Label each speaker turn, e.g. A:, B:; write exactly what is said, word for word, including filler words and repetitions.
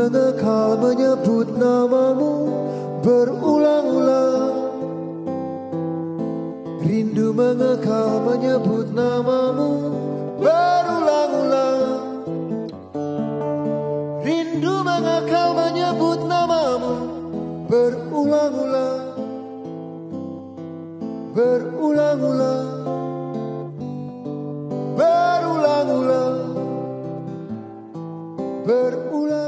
A: mengekal menyebut namamu berulang-ulang. Rindu mengekal menyebut namamu berulang-ulang. Rindu mengekal menyebut namamu berulang-ulang. Berulang-ulang. Berulang-ulang. Berulang